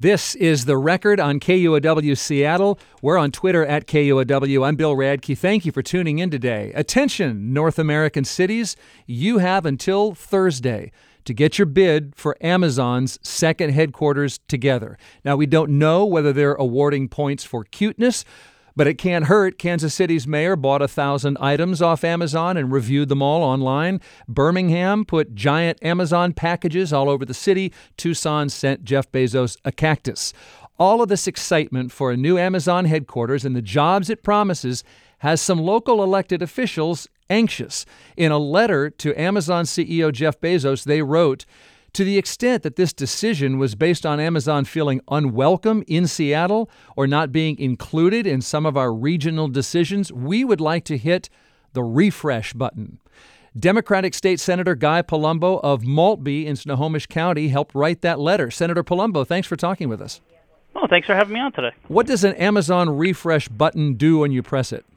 This is The Record on KUOW Seattle. We're on Twitter at KUOW. I'm Bill Radke. Thank you for tuning in today. Attention, North American cities. You have until Thursday to get your bid for Amazon's second headquarters together. Now, we don't know whether they're awarding points for cuteness, but it can't hurt. Kansas City's mayor bought 1,000 items off Amazon and reviewed them all online. Birmingham put giant Amazon packages all over the city. Tucson sent Jeff Bezos a cactus. All of this excitement for a new Amazon headquarters and the jobs it promises has some local elected officials anxious. In a letter to Amazon CEO Jeff Bezos, they wrote, "To the extent that this decision was based on Amazon feeling unwelcome in Seattle or not being included in some of our regional decisions, we would like to hit the refresh button." Democratic State Senator Guy Palumbo of Maltby in Snohomish County helped write that letter. Senator Palumbo, thanks for talking with us. Oh, thanks for having me on today. What does an Amazon refresh button do when you press it?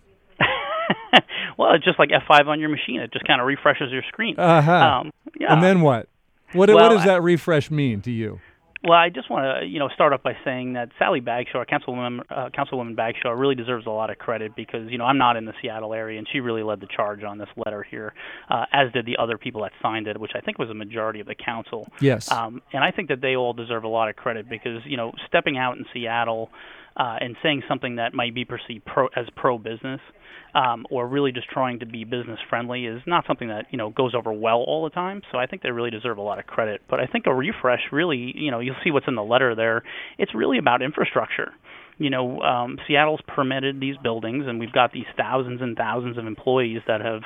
Well, it's just like F5 on your machine. It just kind of refreshes your screen. Yeah. And then what? What does that refresh mean to you? Well, I just want to, start off by saying that Sally Bagshaw, Councilwoman Bagshaw, really deserves a lot of credit because, I'm not in the Seattle area, and she really led the charge on this letter here, as did the other people that signed it, which I think was a majority of the council. Yes. And I think that they all deserve a lot of credit because, stepping out in Seattle and saying something that might be perceived as pro-business, or really just trying to be business friendly is not something that, goes over well all the time. So I think they really deserve a lot of credit. But I think a refresh really, you'll see what's in the letter there. It's really about infrastructure. Seattle's permitted these buildings, and we've got these thousands and thousands of employees that have,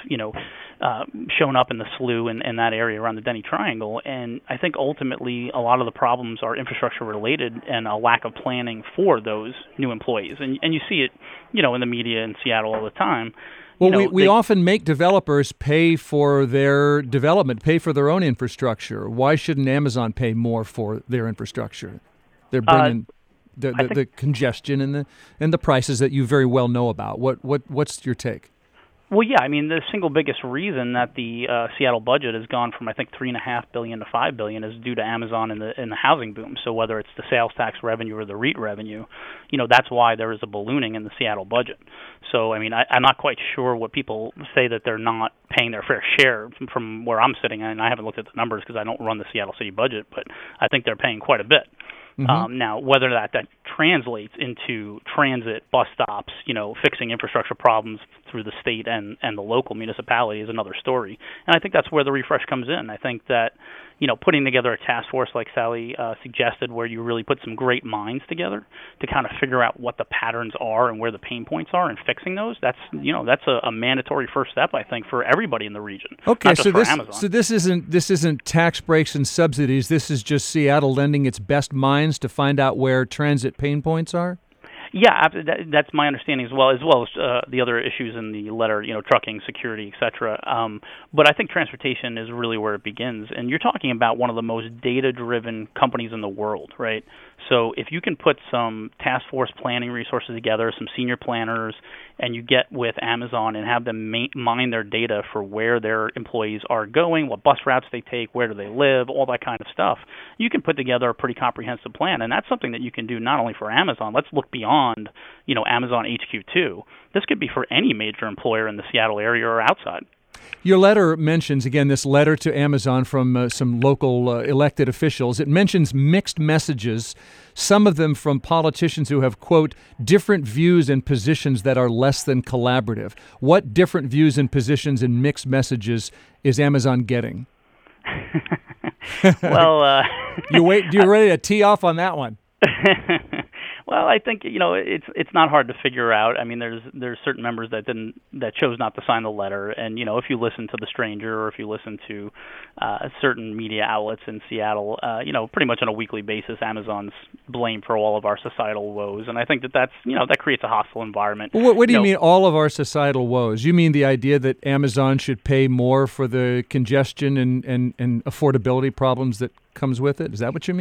shown up in the slough in that area around the Denny Triangle. And I think ultimately a lot of the problems are infrastructure related and a lack of planning for those new employees. And you see it, in the media in Seattle all the time. Well, we often make developers pay for their development, pay for their own infrastructure. Why shouldn't Amazon pay more for their infrastructure? They're bringing the congestion and the prices that you very well know about. What's your take? Well, yeah, the single biggest reason that the Seattle budget has gone from, I think, $3.5 billion to $5 billion is due to Amazon and the housing boom. So whether it's the sales tax revenue or the REIT revenue, that's why there is a ballooning in the Seattle budget. So, I'm not quite sure what people say that they're not paying their fair share from where I'm sitting, and I haven't looked at the numbers because I don't run the Seattle City budget, but I think they're paying quite a bit. Mm-hmm. Now, whether that translates into transit, bus stops, fixing infrastructure problems through the state and the local municipality is another story. And I think that's where the refresh comes in. I think that, putting together a task force like Sally suggested, where you really put some great minds together to kind of figure out what the patterns are and where the pain points are and fixing those, that's a mandatory first step, I think, for everybody in the region. Okay, not just for Amazon. So this isn't tax breaks and subsidies. This is just Seattle lending its best minds to find out where transit pain points are? Yeah, that's my understanding as well as the other issues in the letter, trucking, security, et cetera. But I think transportation is really where it begins. And you're talking about one of the most data-driven companies in the world, right? So if you can put some task force planning resources together, some senior planners, and you get with Amazon and have them mine their data for where their employees are going, what bus routes they take, where do they live, all that kind of stuff, you can put together a pretty comprehensive plan. And that's something that you can do not only for Amazon. Let's look beyond, Amazon HQ2. This could be for any major employer in the Seattle area or outside. Your letter mentions, again, this letter to Amazon from some local elected officials. It mentions mixed messages, some of them from politicians who have, quote, different views and positions that are less than collaborative. What different views and positions and mixed messages is Amazon getting? Well, you're ready to tee off on that one. Well, I think it's not hard to figure out. There's certain members that chose not to sign the letter, and if you listen to The Stranger or if you listen to certain media outlets in Seattle, pretty much on a weekly basis, Amazon's blamed for all of our societal woes, and I think that creates a hostile environment. Well, what do you mean all of our societal woes? You mean the idea that Amazon should pay more for the congestion and affordability problems that comes with it? Is that what you mean?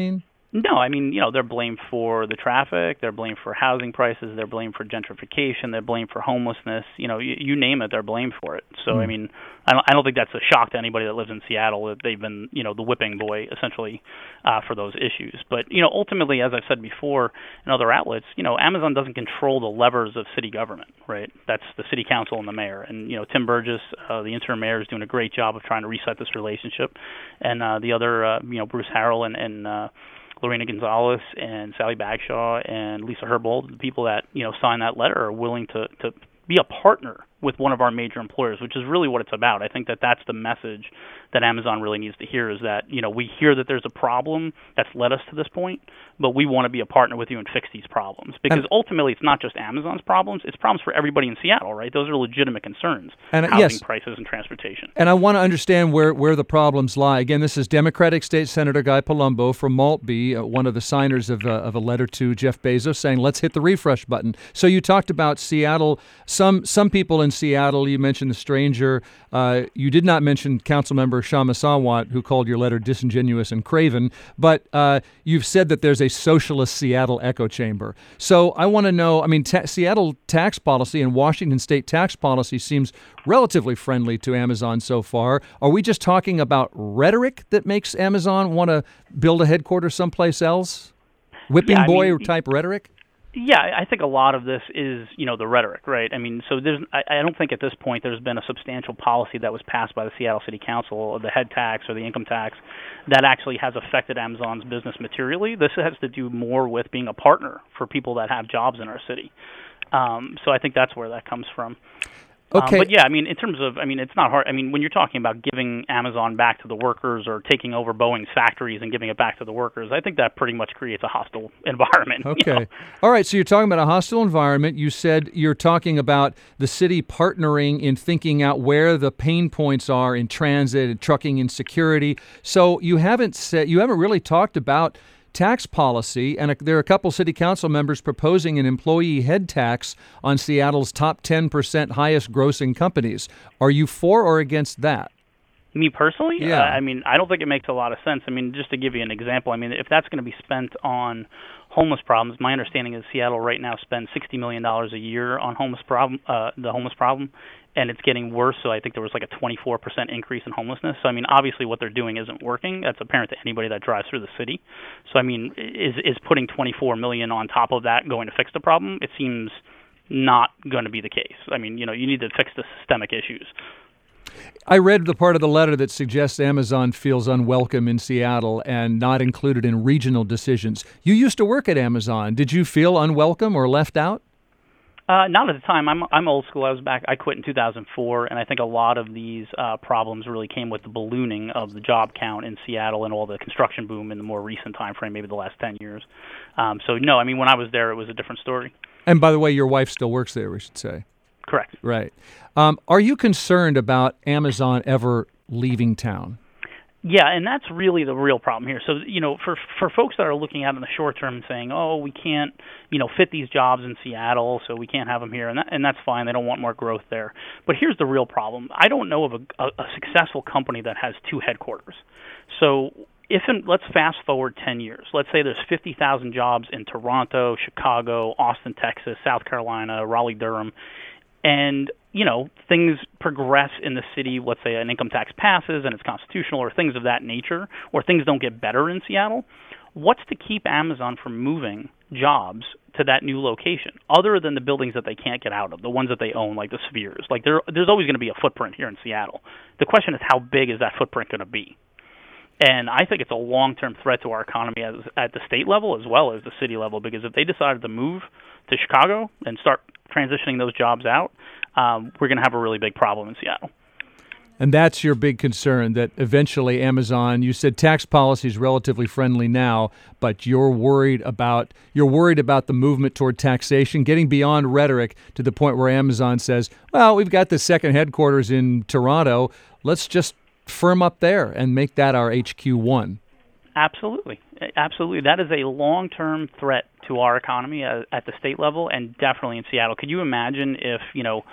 No, I mean, they're blamed for the traffic, they're blamed for housing prices, they're blamed for gentrification, they're blamed for homelessness. You name it, they're blamed for it. So, I mean, I don't think that's a shock to anybody that lives in Seattle that they've been, the whipping boy essentially for those issues. But, ultimately, as I've said before in other outlets, Amazon doesn't control the levers of city government, right? That's the city council and the mayor. And, Tim Burgess, the interim mayor, is doing a great job of trying to reset this relationship. And the other, Bruce Harrell and Lorena Gonzalez and Sally Bagshaw and Lisa Herbold, the people that signed that letter, are willing to be a partner with one of our major employers, which is really what it's about. I think that that's the message that Amazon really needs to hear, is that we hear that there's a problem that's led us to this point, but we want to be a partner with you and fix these problems, because ultimately it's not just Amazon's problems, it's problems for everybody in Seattle, right? Those are legitimate concerns, housing prices and transportation. And I want to understand where the problems lie. Again, this is Democratic State Senator Guy Palumbo from Maltby, one of the signers of a letter to Jeff Bezos saying, let's hit the refresh button. So you talked about Seattle, some people in Seattle, you mentioned the stranger. You did not mention Councilmember Shama Sawant, who called your letter disingenuous and craven, but you've said that there's a socialist Seattle echo chamber. So I want to know, Seattle tax policy and Washington state tax policy seems relatively friendly to Amazon so far. Are we just talking about rhetoric that makes Amazon want to build a headquarters someplace else? Whipping boy type rhetoric? Yeah, I think a lot of this is, the rhetoric, right? So I don't think at this point there's been a substantial policy that was passed by the Seattle City Council, or the head tax or the income tax, that actually has affected Amazon's business materially. This has to do more with being a partner for people that have jobs in our city. So I think that's where that comes from. Okay. But yeah, in terms of, it's not hard. When you're talking about giving Amazon back to the workers or taking over Boeing's factories and giving it back to the workers, I think that pretty much creates a hostile environment. Okay. All right. So you're talking about a hostile environment. You said you're talking about the city partnering in thinking out where the pain points are in transit and trucking and security. So you haven't really talked about tax policy, and there are a couple city council members proposing an employee head tax on Seattle's top 10% highest grossing companies. Are you for or against that? Me personally? Yeah. I don't think it makes a lot of sense. Just to give you an example, if that's going to be spent on homeless problems, my understanding is Seattle right now spends $60 million a year on the homeless problem, and it's getting worse. So I think there was like a 24% increase in homelessness. So obviously what they're doing isn't working. That's apparent to anybody that drives through the city. So is putting $24 million on top of that going to fix the problem? It seems not going to be the case. You need to fix the systemic issues. I read the part of the letter that suggests Amazon feels unwelcome in Seattle and not included in regional decisions. You used to work at Amazon. Did you feel unwelcome or left out? Not at the time. I'm old school. I quit in 2004, and I think a lot of these problems really came with the ballooning of the job count in Seattle and all the construction boom in the more recent time frame, maybe the last 10 years. So no, when I was there, it was a different story. And by the way, your wife still works there, we should say. Correct. Right. Are you concerned about Amazon ever leaving town? Yeah, and that's really the real problem here. So, for folks that are looking out in the short term and saying, oh, we can't, fit these jobs in Seattle, so we can't have them here, and that's fine. They don't want more growth there. But here's the real problem. I don't know of a successful company that has two headquarters. So let's fast forward 10 years. Let's say there's 50,000 jobs in Toronto, Chicago, Austin, Texas, South Carolina, Raleigh, Durham, and things progress in the city. Let's say an income tax passes and it's constitutional, or things of that nature, or things don't get better in Seattle. What's to keep Amazon from moving jobs to that new location, other than the buildings that they can't get out of, the ones that they own, like the Spheres? There's always going to be a footprint here in Seattle. The question is, how big is that footprint going to be? And I think it's a long-term threat to our economy at the state level as well as the city level, because if they decided to move to Chicago and start transitioning those jobs out, we're going to have a really big problem in Seattle. And that's your big concern, that eventually Amazon, you said tax policy is relatively friendly now, but you're worried about the movement toward taxation, getting beyond rhetoric to the point where Amazon says, well, we've got the second headquarters in Toronto. Let's just firm up there and make that our HQ1. Absolutely. That is a long-term threat to our economy at the state level, and definitely in Seattle. Could you imagine if,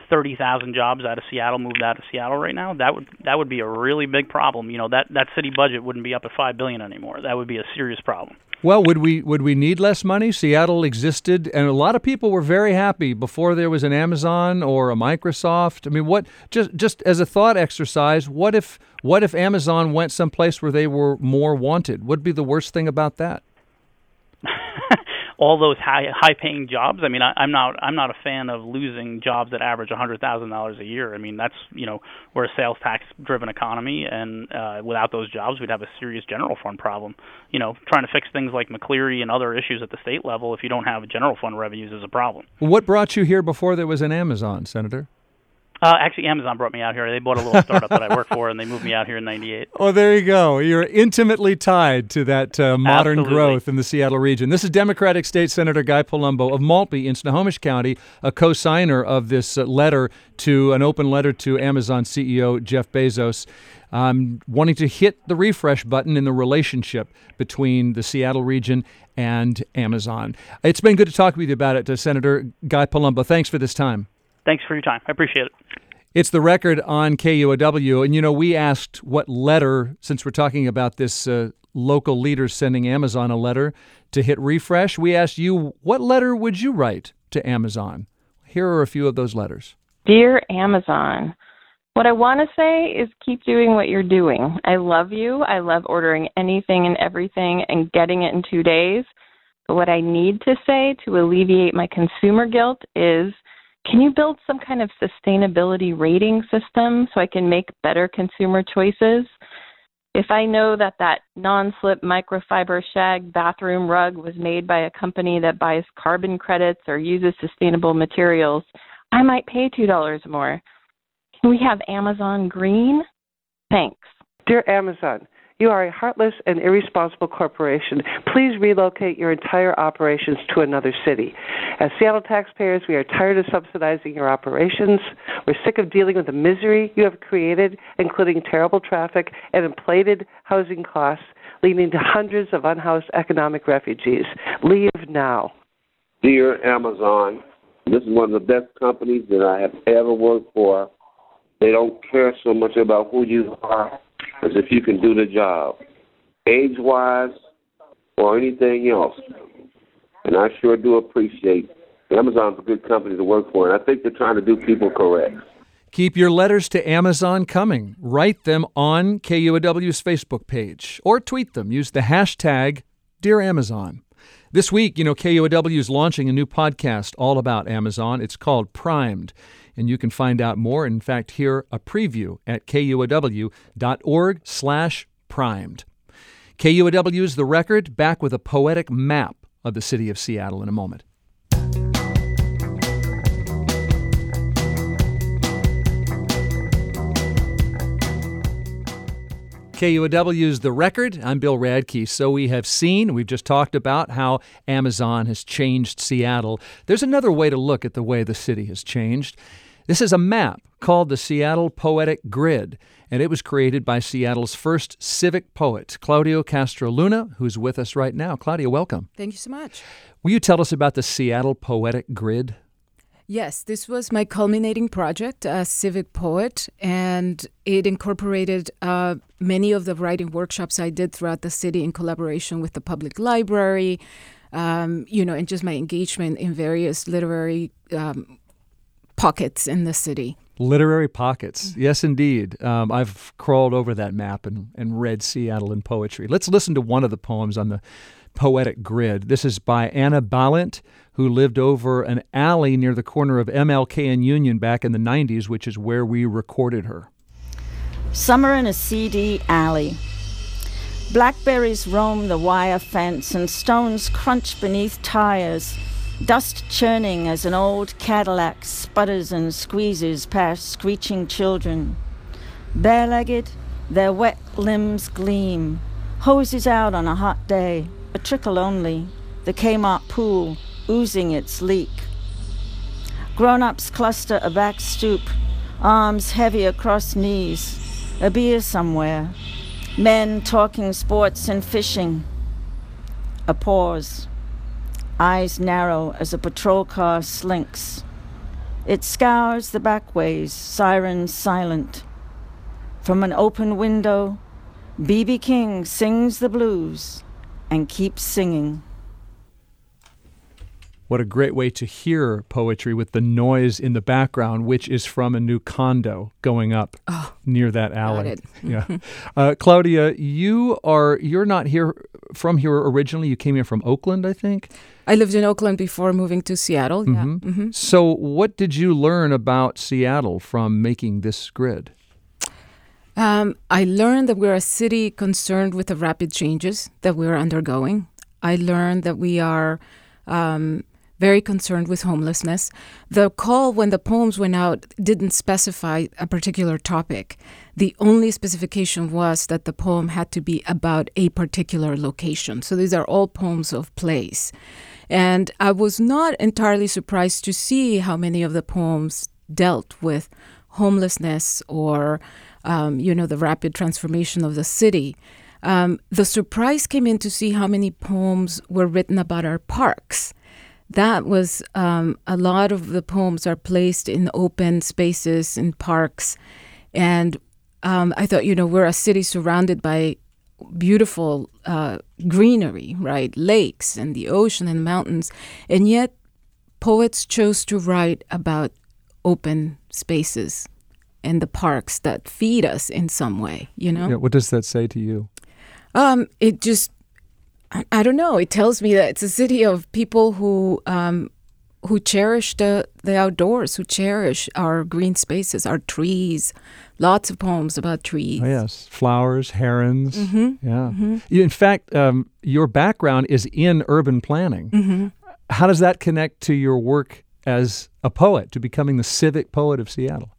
30,000 jobs out of Seattle moved out of Seattle right now, that would be a really big problem. That city budget wouldn't be up at $5 billion anymore. That would be a serious problem. Well, would we need less money? Seattle existed, and a lot of people were very happy before there was an Amazon or a Microsoft. I mean, what just as a thought exercise, what if Amazon went someplace where they were more wanted? What'd be the worst thing about that? All those high paying jobs. I mean, I'm not a fan of losing jobs that average $100,000 a year. I mean, that's we're a sales tax driven economy, and without those jobs, we'd have a serious general fund problem. Trying to fix things like McCleary and other issues at the state level, if you don't have general fund revenues, is a problem. What brought you here before there was an Amazon, Senator? Actually, Amazon brought me out here. They bought a little startup that I work for, and they moved me out here in '98. Oh, there you go. You're intimately tied to that modern Absolutely. growth in the Seattle region. This is Democratic State Senator Guy Palumbo of Maltby in Snohomish County, a co-signer of this an open letter to Amazon CEO Jeff Bezos, wanting to hit the refresh button in the relationship between the Seattle region and Amazon. It's been good to talk with you about it, Senator Guy Palumbo. Thanks for this time. Thanks for your time. I appreciate it. It's The Record on KUOW. And, we asked what letter, since we're talking about this local leaders sending Amazon a letter to hit refresh, we asked you, what letter would you write to Amazon? Here are a few of those letters. Dear Amazon, what I want to say is keep doing what you're doing. I love you. I love ordering anything and everything and getting it in 2 days. But what I need to say to alleviate my consumer guilt is, can you build some kind of sustainability rating system so I can make better consumer choices? If I know that non-slip microfiber shag bathroom rug was made by a company that buys carbon credits or uses sustainable materials, I might pay $2 more. Can we have Amazon Green? Thanks. Dear Amazon, you are a heartless and irresponsible corporation. Please relocate your entire operations to another city. As Seattle taxpayers, we are tired of subsidizing your operations. We're sick of dealing with the misery you have created, including terrible traffic and inflated housing costs, leading to hundreds of unhoused economic refugees. Leave now. Dear Amazon, this is one of the best companies that I have ever worked for. They don't care so much about who you are as if you can do the job, age-wise or anything else. And I sure do appreciate Amazon's a good company to work for, and I think they're trying to do people correct. Keep your letters to Amazon coming. Write them on KUOW's Facebook page or tweet them. Use the hashtag #DearAmazon. This week, KUOW is launching a new podcast all about Amazon. It's called Primed, and you can find out more. In fact, hear a preview at KUOW.org/primed. KUOW's The Record, back with a poetic map of the city of Seattle in a moment. KUOW's The Record. I'm Bill Radke. So we've just talked about how Amazon has changed Seattle. There's another way to look at the way the city has changed. This is a map called the Seattle Poetic Grid, and it was created by Seattle's first civic poet, Claudio Castro Luna, who's with us right now. Claudio, welcome. Thank you so much. Will you tell us about the Seattle Poetic Grid? Yes, this was my culminating project as civic poet, and it incorporated many of the writing workshops I did throughout the city in collaboration with the public library, and just my engagement in various literary pockets in the city. Literary pockets. Yes, indeed. I've crawled over that map and read Seattle in poetry. Let's listen to one of the poems on the Poetic Grid. This is by Anna Balint, who lived over an alley near the corner of MLK and Union back in the 90s, which is where we recorded her. Summer in a seedy alley. Blackberries roam the wire fence and stones crunch beneath tires, dust churning as an old Cadillac sputters and squeezes past screeching children. Bare-legged, their wet limbs gleam. Hoses out on a hot day, a trickle only, the Kmart pool oozing its leak. Grown-ups cluster a back stoop, arms heavy across knees, a beer somewhere. Men talking sports and fishing. A pause. Eyes narrow as a patrol car slinks. It scours the back ways, sirens silent. From an open window, B.B. King sings the blues and keeps singing. What a great way to hear poetry with the noise in the background, which is from a new condo going up near that alley. Yeah, Claudia, you're not from here originally. You came here from Oakland, I think. I lived in Oakland before moving to Seattle. Yeah. Mm-hmm. So, what did you learn about Seattle from making this grid? I learned that we're a city concerned with the rapid changes that we're undergoing. I learned that we are very concerned with homelessness. The call when the poems went out didn't specify a particular topic. The only specification was that the poem had to be about a particular location. So these are all poems of place. And I was not entirely surprised to see how many of the poems dealt with homelessness or, the rapid transformation of the city. The surprise came in to see how many poems were written about our parks. That was a lot of the poems are placed in open spaces, in parks. And I thought, we're a city surrounded by beautiful greenery, right? Lakes and the ocean and mountains. And yet poets chose to write about open spaces and the parks that feed us in some way, Yeah, what does that say to you? It just, I don't know. It tells me that it's a city of people who cherish the outdoors, who cherish our green spaces, our trees. Lots of poems about trees. Oh, yes, flowers, herons. Mm-hmm. Yeah. Mm-hmm. In fact, your background is in urban planning. Mm-hmm. How does that connect to your work as a poet, to becoming the civic poet of Seattle?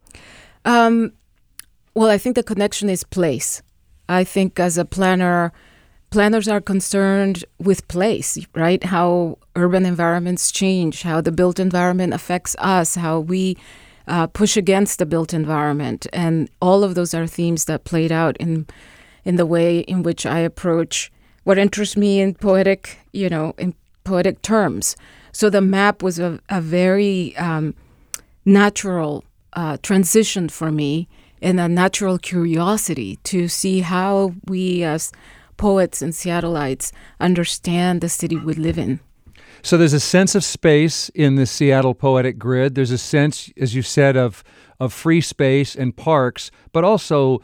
Well, I think the connection is place. I think as a planner, planners are concerned with place, right? How urban environments change, how the built environment affects us, how we push against the built environment. And all of those are themes that played out in the way in which I approach what interests me in poetic terms. So the map was a very natural transition for me and a natural curiosity to see how we as poets and Seattleites understand the city we live in. So there's a sense of space in the Seattle Poetic Grid. There's a sense, as you said, of free space and parks, but also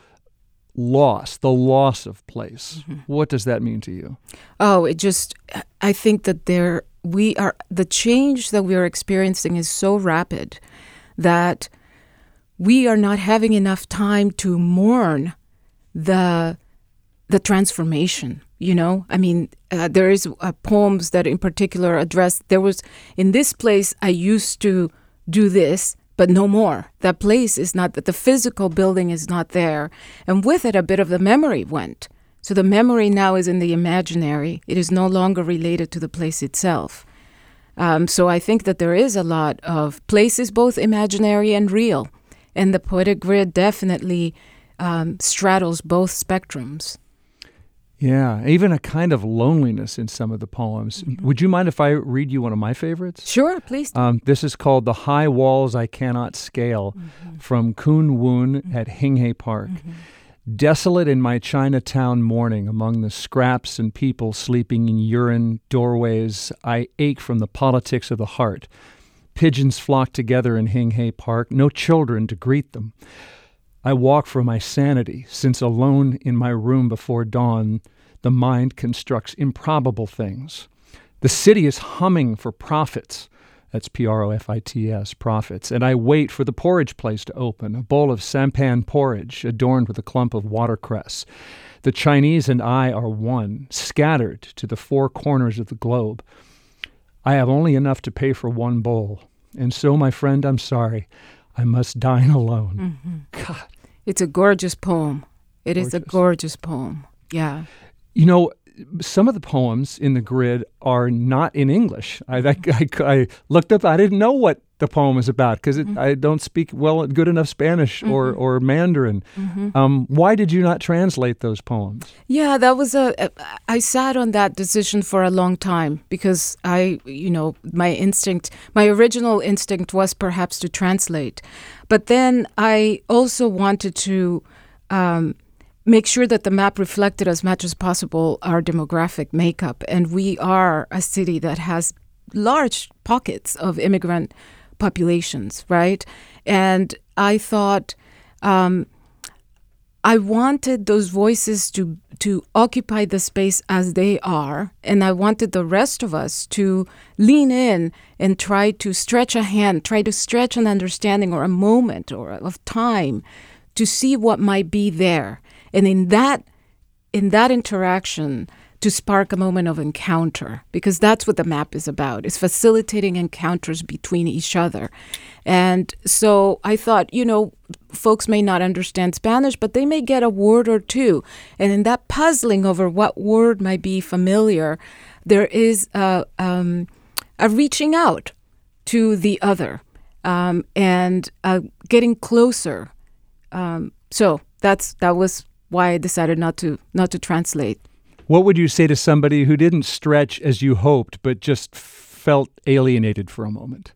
the loss of place. Mm-hmm. What does that mean to you? Oh, I think that the change that we are experiencing is so rapid that we are not having enough time to mourn the transformation, I mean, there is poems that in particular address, in this place, I used to do this, but no more. That place is not, the physical building is not there. And with it, a bit of the memory went. So the memory now is in the imaginary. It is no longer related to the place itself. So I think that there is a lot of places, both imaginary and real. And the Poetic Grid definitely straddles both spectrums. Yeah, even a kind of loneliness in some of the poems. Mm-hmm. Would you mind if I read you one of my favorites? Sure, please. This is called The High Walls I Cannot Scale, from Kun Woon at Hing Park. Mm-hmm. Desolate in my Chinatown morning, among the scraps and people sleeping in urine doorways, I ache from the politics of the heart. Pigeons flock together in Hing Park, no children to greet them. I walk for my sanity, since alone in my room before dawn, the mind constructs improbable things. The city is humming for profits. That's Profits, profits. And I wait for the porridge place to open, a bowl of sampan porridge adorned with a clump of watercress. The Chinese and I are one, scattered to the four corners of the globe. I have only enough to pay for one bowl. And so, my friend, I'm sorry. I must dine alone. Mm-hmm. God. It's a gorgeous poem. It is a gorgeous poem. Yeah. Some of the poems in the grid are not in English. I looked up. I didn't know what the poem is about, because I don't speak good enough Spanish or Mandarin. Why did you not translate those poems? Yeah, that was I sat on that decision for a long time because my original instinct was perhaps to translate. But then I also wanted to make sure that the map reflected as much as possible our demographic makeup. And we are a city that has large pockets of immigrant populations, right? And I thought I wanted those voices to occupy the space as they are, and I wanted the rest of us to lean in and try to stretch a hand, try to stretch an understanding or a moment or of time to see what might be there. And in that interaction, to spark a moment of encounter, because that's what the map is about. It's facilitating encounters between each other. And so I thought, folks may not understand Spanish, but they may get a word or two. And in that puzzling over what word might be familiar, there is a reaching out to the other and getting closer. So that was why I decided not to translate. What would you say to somebody who didn't stretch as you hoped, but just felt alienated for a moment?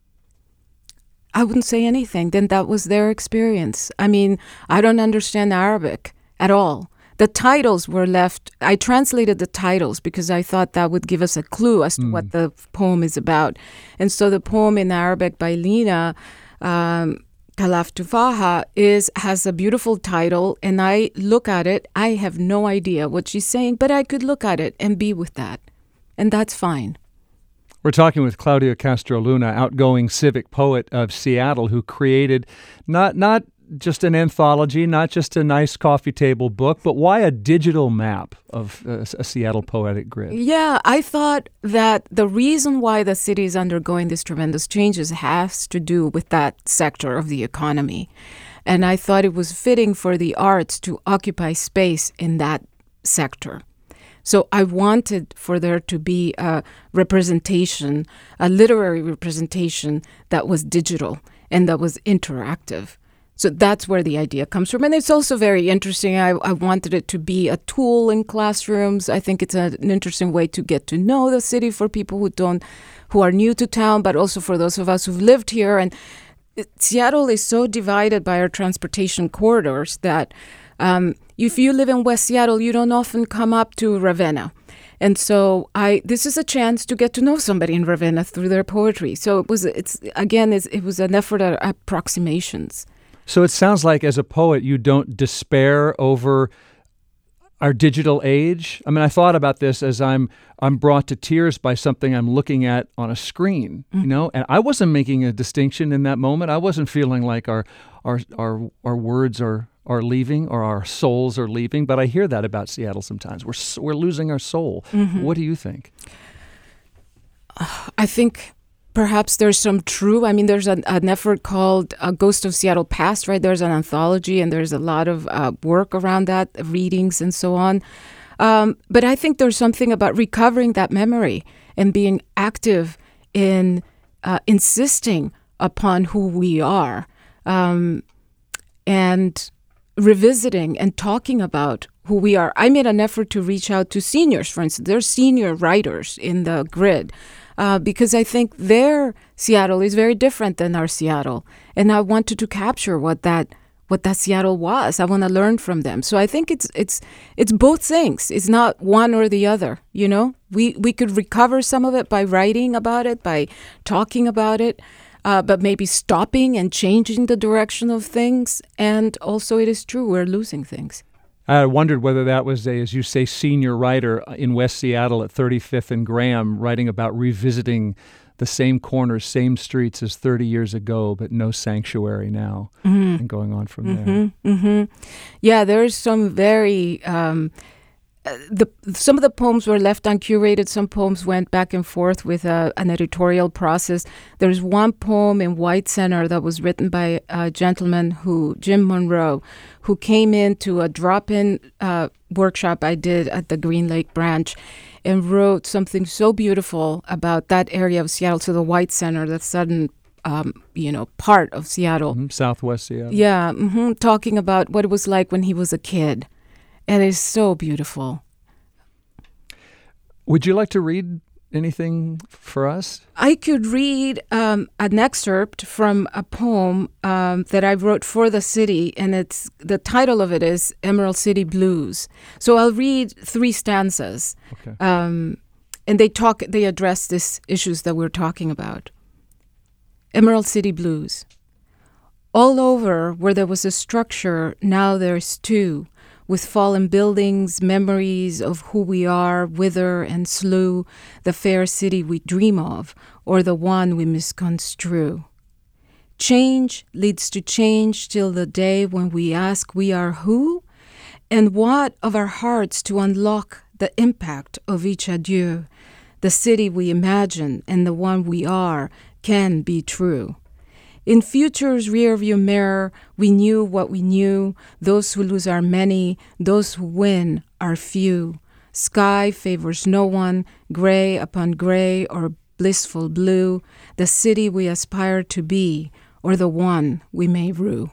I wouldn't say anything. Then that was their experience. I mean, I don't understand Arabic at all. The titles were left. I translated the titles because I thought that would give us a clue as to what the poem is about. And so the poem in Arabic by Lina, Kalaf Tufaha, has a beautiful title, and I look at it. I have no idea what she's saying, but I could look at it and be with that, and that's fine. We're talking with Claudia Castro Luna, outgoing civic poet of Seattle, who created not just an anthology, not just a nice coffee table book, but why a digital map of a Seattle poetic grid? Yeah, I thought that the reason why the city is undergoing these tremendous changes has to do with that sector of the economy. And I thought it was fitting for the arts to occupy space in that sector. So I wanted for there to be a representation, a literary representation that was digital and that was interactive. So that's where the idea comes from. And it's also very interesting. I wanted it to be a tool in classrooms. I think it's an interesting way to get to know the city for people who are new to town, but also for those of us who've lived here. And Seattle is so divided by our transportation corridors that if you live in West Seattle, you don't often come up to Ravenna. And so this is a chance to get to know somebody in Ravenna through their poetry. So it was an effort at approximations. So it sounds like as a poet, you don't despair over our digital age. I mean, I thought about this as I'm brought to tears by something I'm looking at on a screen, and I wasn't making a distinction in that moment. I wasn't feeling like our words are leaving or our souls are leaving, but I hear that about Seattle sometimes. We're losing our soul. What do you think? I think perhaps there's some true. I mean, there's an effort called Ghost of Seattle Past, right? There's an anthology, and there's a lot of work around that, readings and so on. But I think there's something about recovering that memory and being active in insisting upon who we are and revisiting and talking about who we are. I made an effort to reach out to seniors, for instance. There's senior writers in the grid. Because I think their Seattle is very different than our Seattle. And I wanted to capture what that Seattle was. I want to learn from them. So I think it's both things. It's not one or the other, We could recover some of it by writing about it, by talking about it, but maybe stopping and changing the direction of things. And also it is true, we're losing things. I wondered whether that was as you say, senior writer in West Seattle at 35th and Graham, writing about revisiting the same corners, same streets as 30 years ago, but no sanctuary now, and going on from there. Yeah, there's some very... some of the poems were left uncurated. Some poems went back and forth with an editorial process. There's one poem in White Center that was written by a gentleman Jim Monroe, who came into a drop-in workshop I did at the Green Lake branch and wrote something so beautiful about that area of Seattle, to the White Center, that sudden part of Seattle. Southwest Seattle. Yeah, talking about what it was like when he was a kid. And it's so beautiful. Would you like to read anything for us? I could read an excerpt from a poem that I wrote for the city, and the title of it is Emerald City Blues. So I'll read 3 stanzas, Okay. and they address these issues that we're talking about. Emerald City Blues. All over where there was a structure, now there's 2. With fallen buildings, memories of who we are, wither and slew, the fair city we dream of, or the one we misconstrue. Change leads to change till the day when we ask we are who, and what of our hearts to unlock the impact of each adieu. The city we imagine and the one we are can be true. In future's rearview mirror, we knew what we knew. Those who lose are many, those who win are few. Sky favors no one, gray upon gray or blissful blue, the city we aspire to be, or the one we may rue.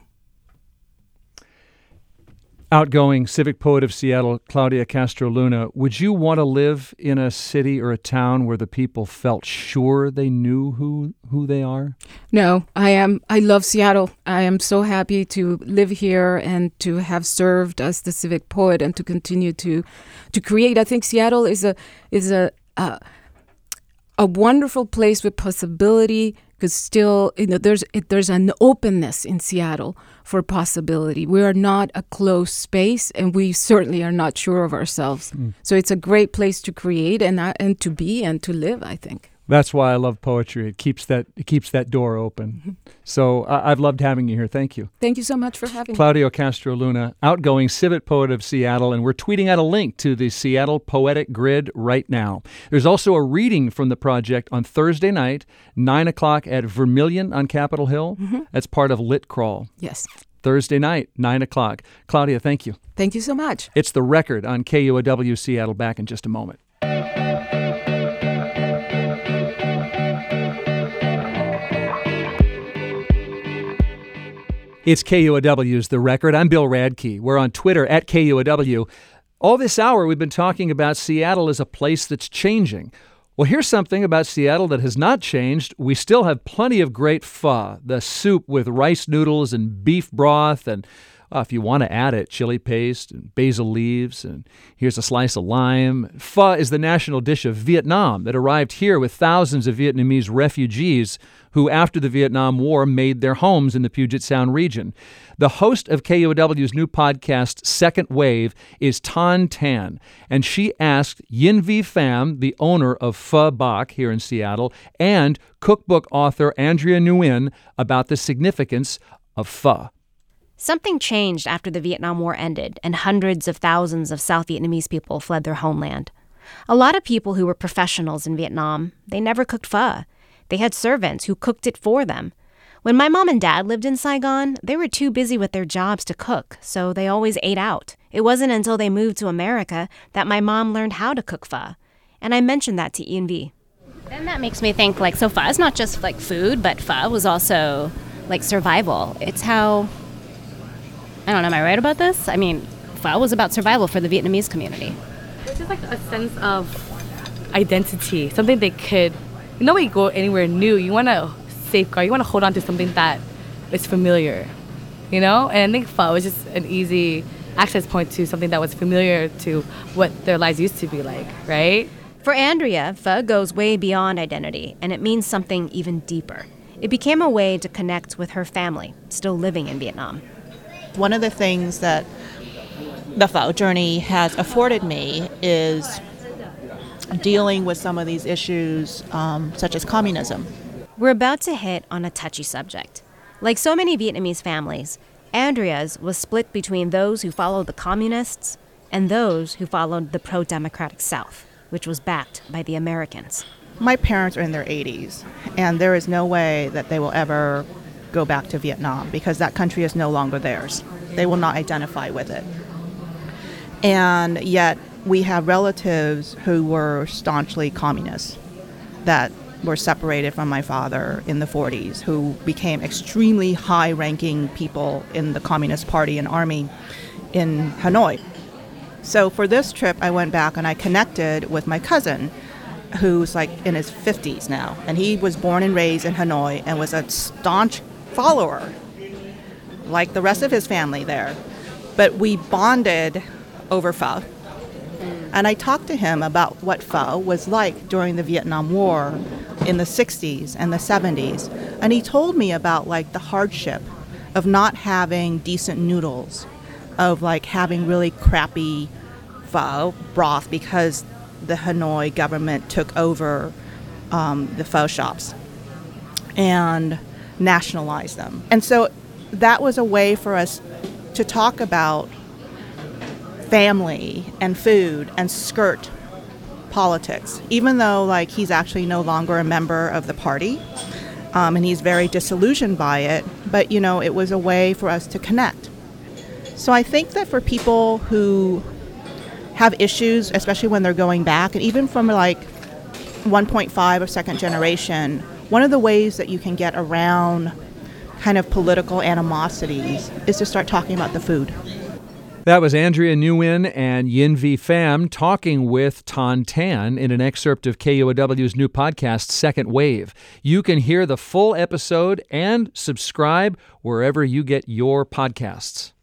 Outgoing civic poet of Seattle, Claudia Castro Luna, would you want to live in a city or a town where the people felt sure they knew who they are? No, I love Seattle. I am so happy to live here and to have served as the civic poet and to continue to create. I think Seattle is a wonderful place with possibility, because still, there's an openness in Seattle for possibility. We are not a closed space, and we certainly are not sure of ourselves. So it's a great place to create and to be and to live, I think. That's why I love poetry. It keeps that door open. So I've loved having you here. Thank you. Thank you so much for having me. Claudia Castro Luna, outgoing civic poet of Seattle, and we're tweeting out a link to the Seattle Poetic Grid right now. There's also a reading from the project on Thursday night, 9 o'clock at Vermilion on Capitol Hill. That's part of Lit Crawl. Yes. Thursday night, 9 o'clock. Claudia, thank you. Thank you so much. It's The Record on KUOW Seattle. Back in just a moment. It's KUOW's The Record. I'm Bill Radke. We're on Twitter at KUOW. All this hour, we've been talking about Seattle as a place that's changing. Well, here's something about Seattle that has not changed. We still have plenty of great pho, the soup with rice noodles and beef broth, and if you want to add it, chili paste and basil leaves, and here's a slice of lime. Pho is the national dish of Vietnam that arrived here with thousands of Vietnamese refugees who, after the Vietnam War, made their homes in the Puget Sound region. The host of KUOW's new podcast, Second Wave, is Tan Tan, and she asked Yin V Pham, the owner of Pho Bach here in Seattle, and cookbook author Andrea Nguyen about the significance of pho. Something changed after the Vietnam War ended and hundreds of thousands of South Vietnamese people fled their homeland. A lot of people who were professionals in Vietnam, they never cooked pho. They had servants who cooked it for them. When my mom and dad lived in Saigon, they were too busy with their jobs to cook, so they always ate out. It wasn't until they moved to America that my mom learned how to cook pho. And I mentioned that to Ian V. And that makes me think, so pho is not just food, but pho was also survival. It's how... I don't know, am I right about this? I mean, pho was about survival for the Vietnamese community. It's just a sense of identity, something they could... when you go anywhere new, you want to safeguard, you want to hold on to something that is familiar, And I think pho was just an easy access point to something that was familiar to what their lives used to be like, right? For Andrea, pho goes way beyond identity, and it means something even deeper. It became a way to connect with her family, still living in Vietnam. One of the things that the pho journey has afforded me is dealing with some of these issues, such as communism. We're about to hit on a touchy subject. Like so many Vietnamese families, Andrea's was split between those who followed the communists and those who followed the pro-democratic South, which was backed by the Americans. My parents are in their 80s, and there is no way that they will ever go back to Vietnam because that country is no longer theirs. They will not identify with it. And yet we have relatives who were staunchly communists that were separated from my father in the 40s, who became extremely high-ranking people in the Communist Party and Army in Hanoi. So for this trip, I went back and I connected with my cousin, who's like in his 50s now. And he was born and raised in Hanoi and was a staunch follower, like the rest of his family there. But we bonded over pho. And I talked to him about what pho was like during the Vietnam War in the 60s and the 70s. And he told me about like the hardship of not having decent noodles, of like having really crappy pho broth because the Hanoi government took over the pho shops and nationalized them. And so that was a way for us to talk about family and food and skirt politics, even though like he's actually no longer a member of the party, and he's very disillusioned by it. But you know, it was a way for us to connect. So I think that for people who have issues, especially when they're going back, and even from like 1.5 or second generation, one of the ways that you can get around kind of political animosities is to start talking about the food. That was Andrea Nguyen and Yin V Pham talking with Ton Tan in an excerpt of KUOW's new podcast, Second Wave. You can hear the full episode and subscribe wherever you get your podcasts.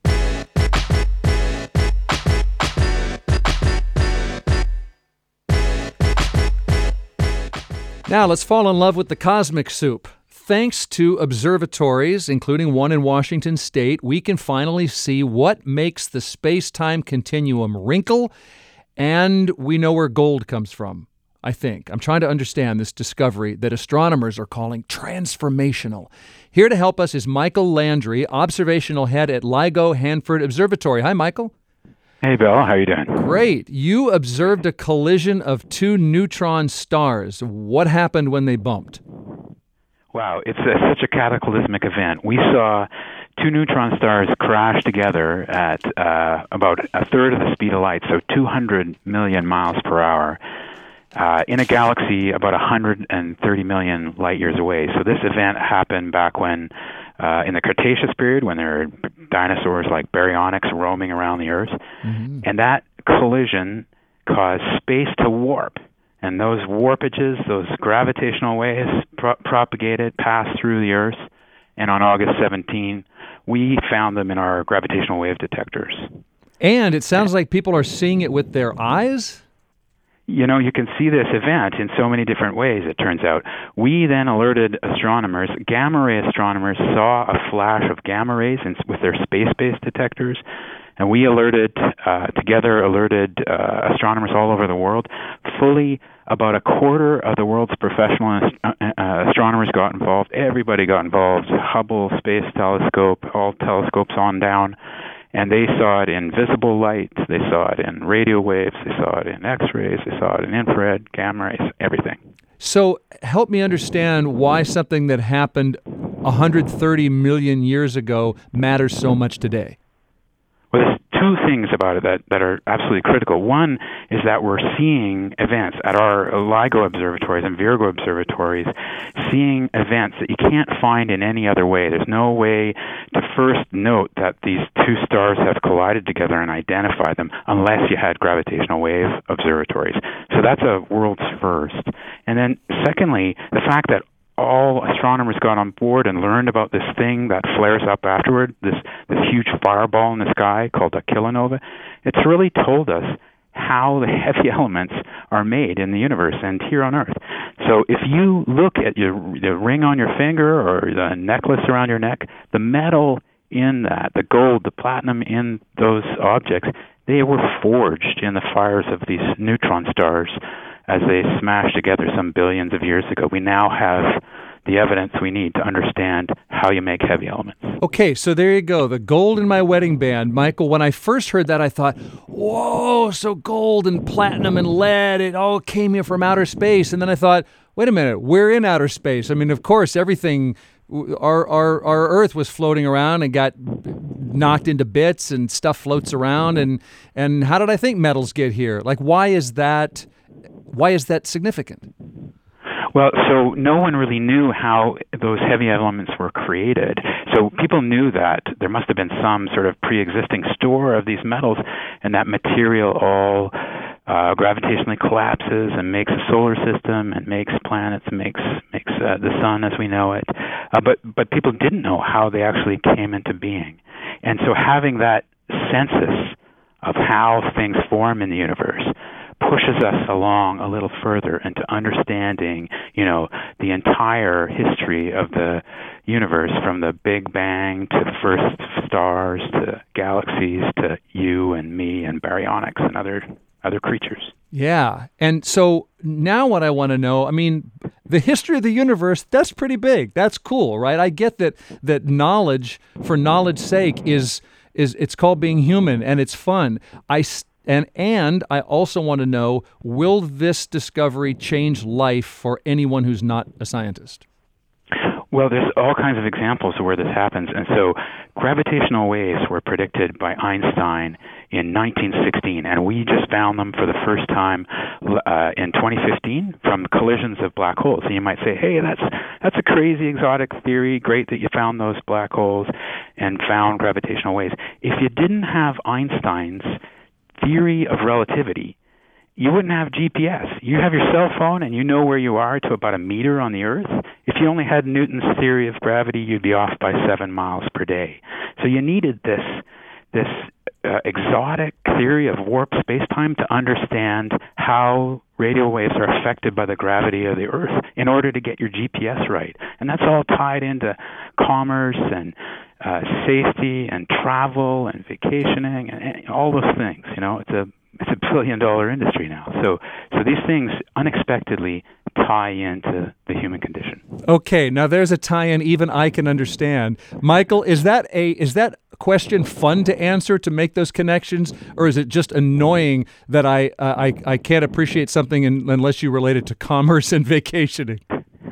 Now let's fall in love with the cosmic soup. Thanks to observatories, including one in Washington State, we can finally see what makes the space-time continuum wrinkle, and we know where gold comes from, I think. I'm trying to understand this discovery that astronomers are calling transformational. Here to help us is Michael Landry, observational head at LIGO Hanford Observatory. Hi, Michael. Hey, Bill. How are you doing? Great. You observed a collision of two neutron stars. What happened when they bumped? Wow, it's such a cataclysmic event. We saw two neutron stars crash together at about a third of the speed of light, so 200 million miles per hour, in a galaxy about 130 million light years away. So this event happened back when, in the Cretaceous period, when there were dinosaurs like baryonyx roaming around the Earth. Mm-hmm. And that collision caused space to warp. And those warpages, those gravitational waves propagated, passed through the Earth. And on August 17, we found them in our gravitational wave detectors. And it sounds like people are seeing it with their eyes? You know, you can see this event in so many different ways, it turns out. We then alerted astronomers. Gamma ray astronomers saw a flash of gamma rays with their space-based detectors. And we alerted astronomers all over the world. Fully about a quarter of the world's professional astronomers got involved. Everybody got involved. Hubble Space Telescope, all telescopes on down. And they saw it in visible light. They saw it in radio waves. They saw it in X-rays. They saw it in infrared, gamma rays, everything. So help me understand why something that happened 130 million years ago matters so much today. Well, there's two things about it that are absolutely critical. One is that we're seeing events at our LIGO observatories and Virgo observatories, seeing events that you can't find in any other way. There's no way to first note that these two stars have collided together and identify them unless you had gravitational wave observatories. So that's a world's first. And then secondly, the fact that all astronomers got on board and learned about this thing that flares up afterward, this huge fireball in the sky called a kilonova. It's really told us how the heavy elements are made in the universe and here on Earth. So if you look at the ring on your finger or the necklace around your neck, the metal in that, the gold, the platinum in those objects, they were forged in the fires of these neutron stars as they smashed together some billions of years ago. We now have the evidence we need to understand how you make heavy elements. Okay, so there you go. The gold in my wedding band. Michael, when I first heard that, I thought, whoa, so gold and platinum and lead, it all came here from outer space. And then I thought, wait a minute, we're in outer space. I mean, of course, everything, our Earth was floating around and got knocked into bits and stuff floats around. And how did I think metals get here? Like, why is that significant? Well, so no one really knew how those heavy elements were created. So people knew that there must have been some sort of pre-existing store of these metals, and that material all gravitationally collapses and makes a solar system and makes planets, makes the sun as we know it. But people didn't know how they actually came into being. And so having that census of how things form in the universe pushes us along a little further into understanding, the entire history of the universe, from the Big Bang to the first stars to galaxies to you and me and baryonics and other creatures. Yeah. And so now what I want to know, the history of the universe, that's pretty big. That's cool, right? I get that knowledge, for knowledge's sake, is it's called being human, and it's fun. And I also want to know, will this discovery change life for anyone who's not a scientist? Well, there's all kinds of examples of where this happens. And so gravitational waves were predicted by Einstein in 1916, and we just found them for the first time in 2015 from collisions of black holes. And you might say, hey, that's a crazy exotic theory. Great that you found those black holes and found gravitational waves. If you didn't have Einstein's theory of relativity, you wouldn't have GPS. You have your cell phone and you know where you are to about a meter on the Earth. If you only had Newton's theory of gravity, you'd be off by 7 miles per day. So you needed this exotic theory of warp space-time to understand how radio waves are affected by the gravity of the Earth in order to get your GPS right. And that's all tied into commerce and safety and travel and vacationing and all those things. It's a billion-dollar industry now. So these things unexpectedly tie into the human condition. Okay, now there's a tie-in even I can understand. Michael, is that question fun to answer, to make those connections, or is it just annoying that I can't appreciate something unless you relate it to commerce and vacationing?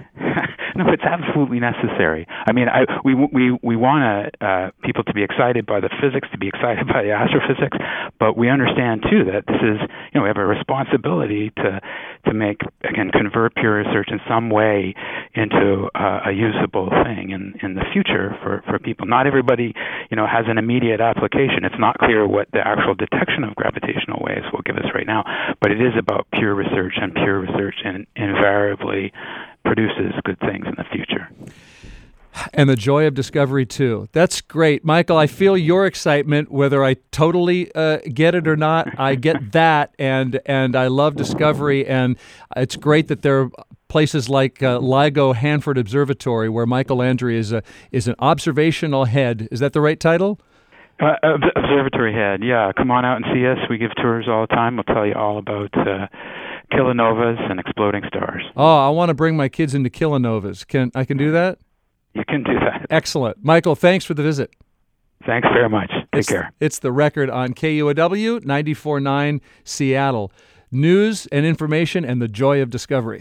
No, it's absolutely necessary. We want people to be excited by the physics, to be excited by the astrophysics, but we understand too that this is, we have a responsibility to make, again, convert pure research in some way into a usable thing in the future for people. Not everybody, has an immediate application. It's not clear what the actual detection of gravitational waves will give us right now, but it is about pure research, and pure research invariably produces good things in the future. And the joy of discovery, too. That's great. Michael, I feel your excitement, whether I totally get it or not. I get that, and I love discovery, and it's great that there are places like LIGO Hanford Observatory, where Michael Landry is an observational head. Is that the right title? Observatory head, yeah. Come on out and see us. We give tours all the time. We'll tell you all about kilonovas and exploding stars. Oh, I want to bring my kids into kilonovas. I can do that? You can do that. Excellent. Michael, thanks for the visit. Thanks very much. Take care. It's The Record on KUOW 94.9 Seattle. News and information and the joy of discovery.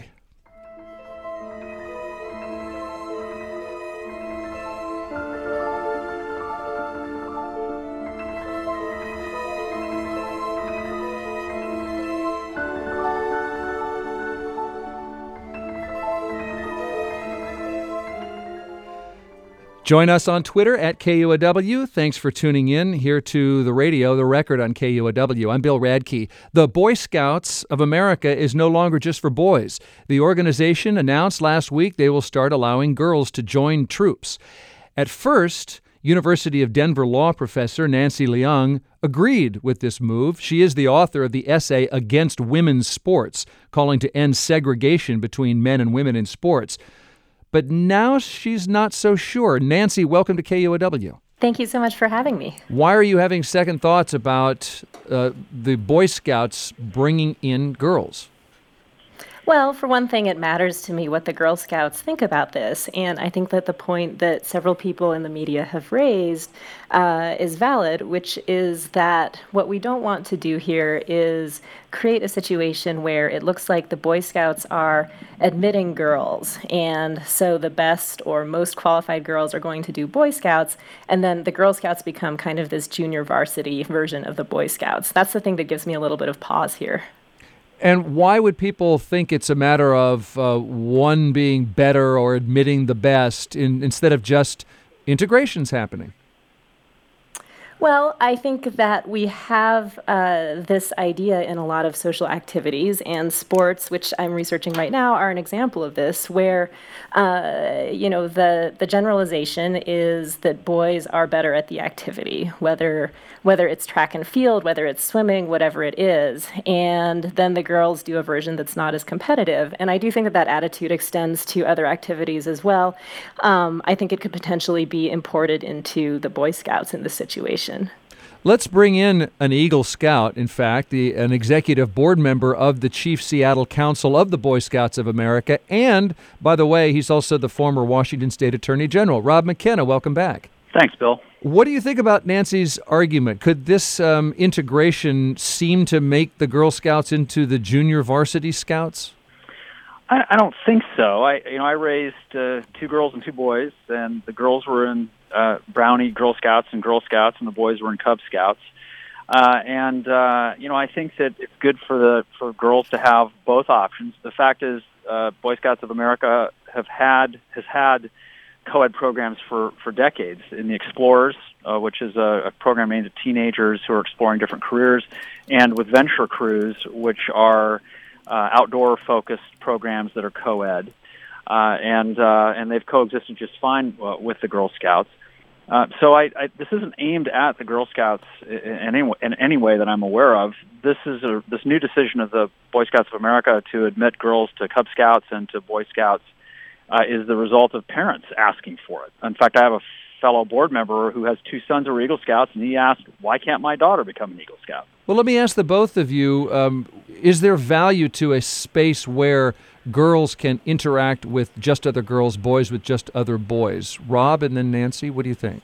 Join us on Twitter at KUOW. Thanks for tuning in here to the radio, The Record on KUOW. I'm Bill Radke. The Boy Scouts of America is no longer just for boys. The organization announced last week they will start allowing girls to join troops. At first, University of Denver law professor Nancy Leung agreed with this move. She is the author of the essay Against Women's Sports, calling to end segregation between men and women in sports. But now she's not so sure. Nancy, welcome to KUOW. Thank you so much for having me. Why are you having second thoughts about the Boy Scouts bringing in girls? Well, for one thing, it matters to me what the Girl Scouts think about this. And I think that the point that several people in the media have raised is valid, which is that what we don't want to do here is create a situation where it looks like the Boy Scouts are admitting girls. And so the best or most qualified girls are going to do Boy Scouts. And then the Girl Scouts become kind of this junior varsity version of the Boy Scouts. That's the thing that gives me a little bit of pause here. And why would people think it's a matter of one being better or admitting the best instead of just integrations happening? Well, I think that we have this idea in a lot of social activities, and sports, which I'm researching right now, are an example of this, where the generalization is that boys are better at the activity, whether it's track and field, whether it's swimming, whatever it is, and then the girls do a version that's not as competitive. And I do think that attitude extends to other activities as well. I think it could potentially be imported into the Boy Scouts in this situation. Let's bring in an Eagle Scout, in fact, an executive board member of the Chief Seattle Council of the Boy Scouts of America. And, by the way, he's also the former Washington State Attorney General. Rob McKenna, welcome back. Thanks, Bill. What do you think about Nancy's argument? Could this integration seem to make the Girl Scouts into the junior varsity scouts? I don't think so. I raised 2 girls and 2 boys, and the girls were in Brownie Girl Scouts, and the boys were in Cub Scouts. I think that it's good for girls to have both options. The fact is, Boy Scouts of America has had co-ed programs for decades. In the Explorers, which is a program aimed at teenagers who are exploring different careers, and with Venture Crews, which are outdoor-focused programs that are co-ed, and they've coexisted just fine with the Girl Scouts. So this isn't aimed at the Girl Scouts in any way that I'm aware of. This new decision of the Boy Scouts of America to admit girls to Cub Scouts and to Boy Scouts is the result of parents asking for it. In fact, I have a fellow board member who has 2 sons who are Eagle Scouts, and he asked, why can't my daughter become an Eagle Scout? Well, let me ask the both of you, is there value to a space where girls can interact with just other girls, boys with just other boys? Rob and then Nancy, what do you think?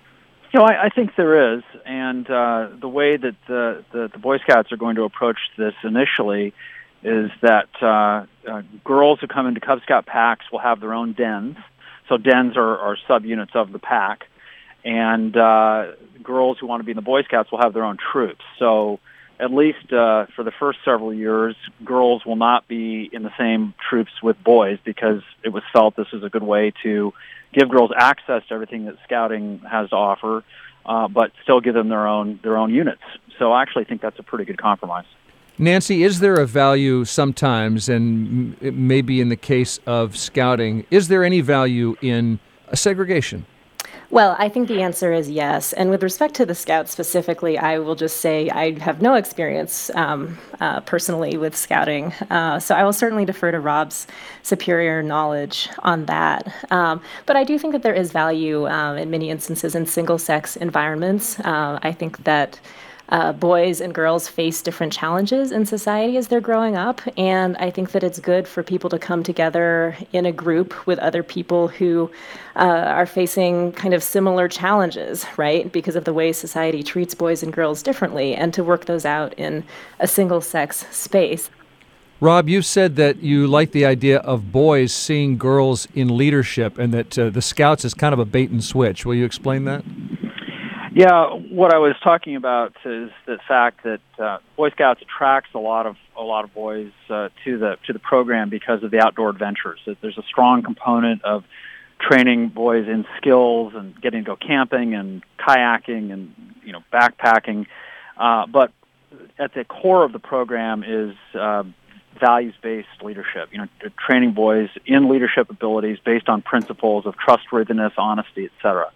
I think there is, and the way that the Boy Scouts are going to approach this initially is that girls who come into Cub Scout packs will have their own dens. So dens are subunits of the pack, and girls who want to be in the Boy Scouts will have their own troops. So at least for the first several years, girls will not be in the same troops with boys, because it was felt this is a good way to give girls access to everything that Scouting has to offer, but still give them their own units. So I actually think that's a pretty good compromise. Nancy, is there a value sometimes, and maybe in the case of Scouting, is there any value in a segregation? Well, I think the answer is yes. And with respect to the Scouts specifically, I will just say I have no experience personally with Scouting. So I will certainly defer to Rob's superior knowledge on that. But I do think that there is value in many instances in single-sex environments. I think that boys and girls face different challenges in society as they're growing up, and I think that it's good for people to come together in a group with other people who are facing kind of similar challenges, right, because of the way society treats boys and girls differently, and to work those out in a single-sex space. Rob, you've said that you like the idea of boys seeing girls in leadership, and that the Scouts is kind of a bait and switch. Will you explain that? Yeah, what I was talking about is the fact that Boy Scouts attracts a lot of boys to the program because of the outdoor adventures. There's a strong component of training boys in skills and getting to go camping and kayaking and backpacking, but at the core of the program is values-based leadership. Training boys in leadership abilities based on principles of trustworthiness, honesty, etc.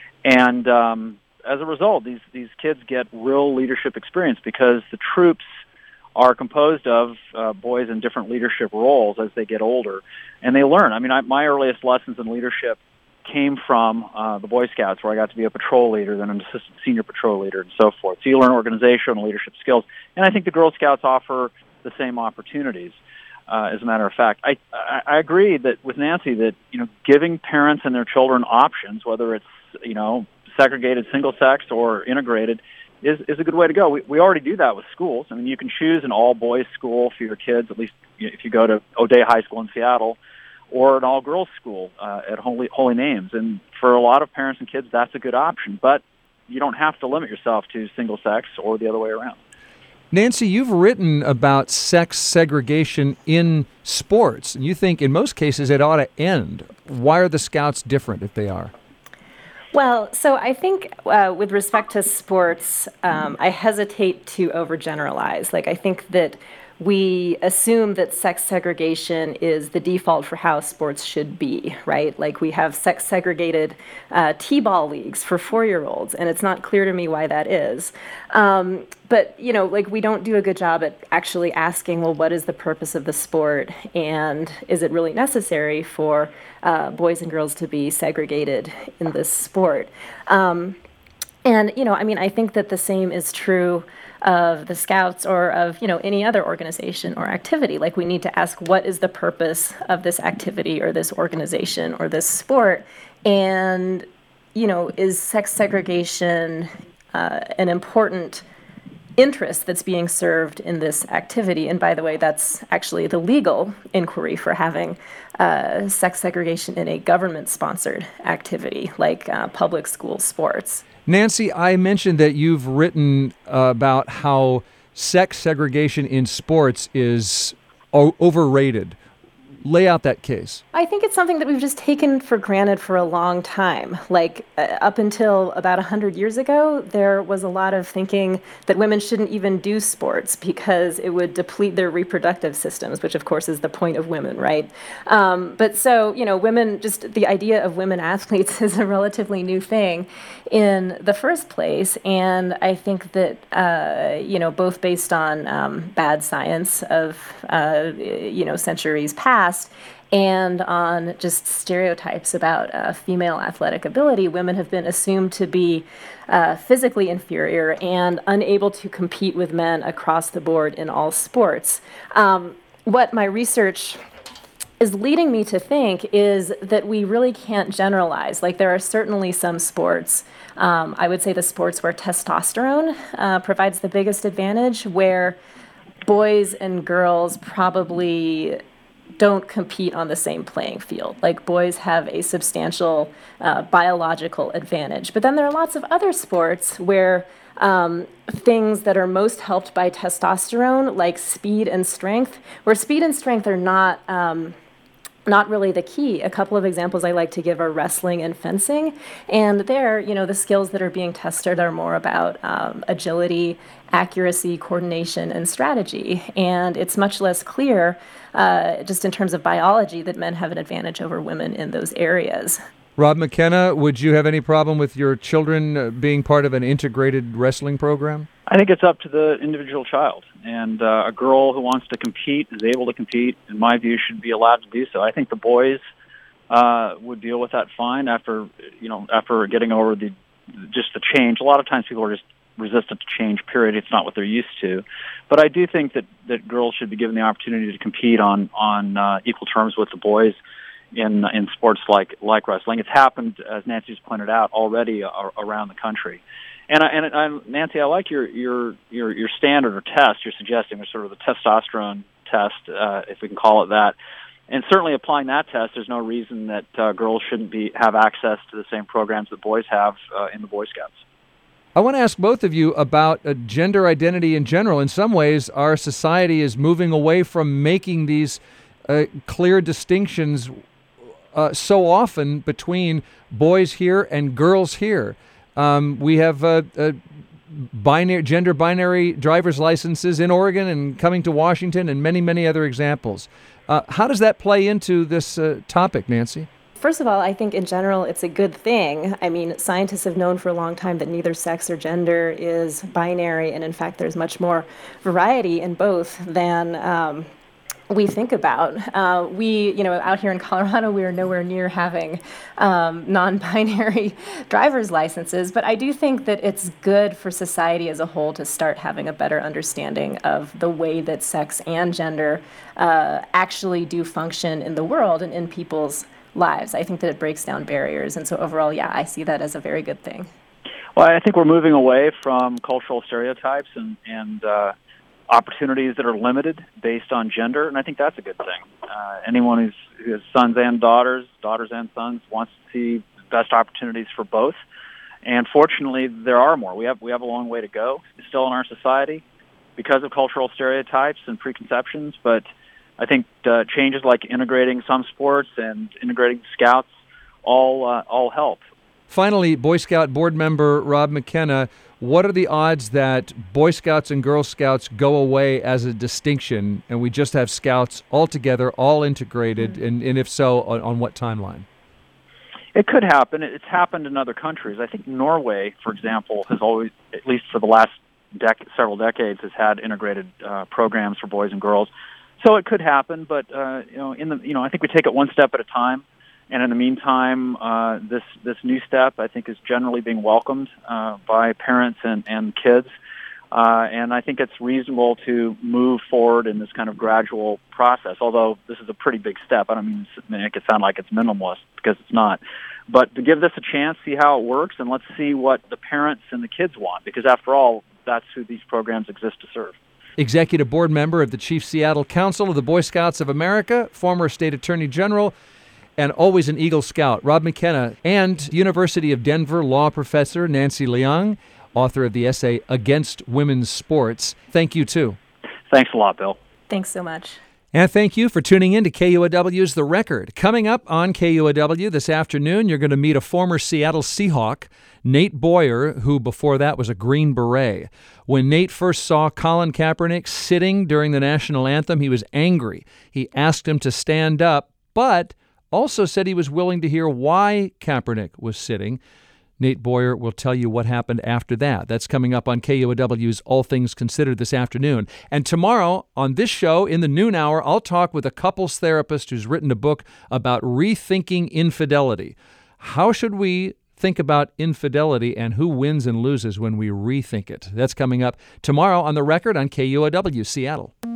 And as a result, these kids get real leadership experience because the troops are composed of boys in different leadership roles as they get older, and they learn. I mean, my earliest lessons in leadership came from the Boy Scouts, where I got to be a patrol leader, then an assistant senior patrol leader, and so forth. So you learn organizational leadership skills, and I think the Girl Scouts offer the same opportunities. As a matter of fact, I agree that with Nancy that giving parents and their children options, whether it's segregated single-sex or integrated, is a good way to go. We already do that with schools. I mean, you can choose an all-boys school for your kids, at least if you go to O'Day High School in Seattle, or an all-girls school at Holy Names. And for a lot of parents and kids, that's a good option. But you don't have to limit yourself to single-sex or the other way around. Nancy, you've written about sex segregation in sports, and you think in most cases it ought to end. Why are the Scouts different if they are? Well, so I think with respect to sports, I hesitate to overgeneralize. Like, I think that we assume that sex segregation is the default for how sports should be, right? Like, we have sex segregated t-ball leagues for 4-year-olds, and it's not clear to me why that is. But, you know, like, we don't do a good job at actually asking, well, what is the purpose of the sport, and is it really necessary for boys and girls to be segregated in this sport? And, you know, I mean, I think that the same is true of the Scouts or of, you know, any other organization or activity. Like, we need to ask, what is the purpose of this activity or this organization or this sport? And, you know, is sex segregation an important interest that's being served in this activity? And by the way, that's actually the legal inquiry for having sex segregation in a government-sponsored activity like public school sports. Nancy, I mentioned that you've written about how sex segregation in sports is overrated. Lay out that case. I think it's something that we've just taken for granted for a long time. Like, up until about 100 years ago, there was a lot of thinking that women shouldn't even do sports because it would deplete their reproductive systems, which of course is the point of women, right? But so, you know, women, just the idea of women athletes is a relatively new thing in the first place. And I think that, you know, both based on bad science of, you know, centuries past, and on just stereotypes about female athletic ability, women have been assumed to be physically inferior and unable to compete with men across the board in all sports. What my research is leading me to think is that we really can't generalize. Like, there are certainly some sports, I would say the sports where testosterone provides the biggest advantage, where boys and girls probably don't compete on the same playing field. Like, boys have a substantial biological advantage. But then there are lots of other sports where things that are most helped by testosterone, like speed and strength, where speed and strength are not really the key. A couple of examples I like to give are wrestling and fencing. And there, you know, the skills that are being tested are more about agility, accuracy, coordination, and strategy. And it's much less clear, just in terms of biology, that men have an advantage over women in those areas. Rob McKenna, would you have any problem with your children being part of an integrated wrestling program? I think it's up to the individual child. And a girl who wants to compete is able to compete, in my view, should be allowed to do so. I think the boys would deal with that fine after getting over the change. A lot of times people are just resistant to change, period. It's not what they're used to. But I do think that girls should be given the opportunity to compete on equal terms with the boys in sports like wrestling. It's happened, as Nancy's pointed out, already around the country. And Nancy, I like your standard or test you're suggesting, or sort of the testosterone test, if we can call it that. And certainly applying that test, there's no reason that girls shouldn't have access to the same programs that boys have in the Boy Scouts. I want to ask both of you about gender identity in general. In some ways, our society is moving away from making these clear distinctions so often between boys here and girls here. We have gender binary driver's licenses in Oregon and coming to Washington, and many, many other examples. How does that play into this topic, Nancy? First of all, I think in general it's a good thing. I mean, scientists have known for a long time that neither sex or gender is binary, and in fact there's much more variety in both than we think about. Out here in Colorado, we are nowhere near having non-binary driver's licenses, but I do think that it's good for society as a whole to start having a better understanding of the way that sex and gender actually do function in the world and in people's lives. I think that it breaks down barriers, and so overall, yeah, I see that as a very good thing. Well, I think we're moving away from cultural stereotypes and opportunities that are limited based on gender, and I think that's a good thing. Anyone who has sons and daughters and sons, wants to see best opportunities for both. And fortunately, there are more. We have a long way to go still in our society, because of cultural stereotypes and preconceptions, but I think changes like integrating some sports and integrating Scouts all help. Finally, Boy Scout board member Rob McKenna, what are the odds that Boy Scouts and Girl Scouts go away as a distinction and we just have Scouts all together, all integrated, and if so, on what timeline? It could happen. It's happened in other countries. I think Norway, for example, has always, at least for the last several decades, has had integrated programs for boys and girls. So it could happen, but I think we take it one step at a time. And in the meantime, this new step, I think, is generally being welcomed by parents and kids. And I think it's reasonable to move forward in this kind of gradual process, although this is a pretty big step. I don't mean to make it sound like it's minimalist, because it's not. But to give this a chance, see how it works, and let's see what the parents and the kids want, because after all, that's who these programs exist to serve. Executive board member of the Chief Seattle Council of the Boy Scouts of America, former state attorney general, and always an Eagle Scout, Rob McKenna, and University of Denver law professor Nancy Liang, author of the essay Against Women's Sports. Thank you, too. Thanks a lot, Bill. Thanks so much. And thank you for tuning in to KUOW's The Record. Coming up on KUOW this afternoon, you're going to meet a former Seattle Seahawk, Nate Boyer, who before that was a Green Beret. When Nate first saw Colin Kaepernick sitting during the national anthem, he was angry. He asked him to stand up, but also said he was willing to hear why Kaepernick was sitting. Nate Boyer will tell you what happened after that. That's coming up on KUOW's All Things Considered this afternoon. And tomorrow on this show in the noon hour, I'll talk with a couples therapist who's written a book about rethinking infidelity. How should we think about infidelity and who wins and loses when we rethink it? That's coming up tomorrow on The Record on KUOW Seattle.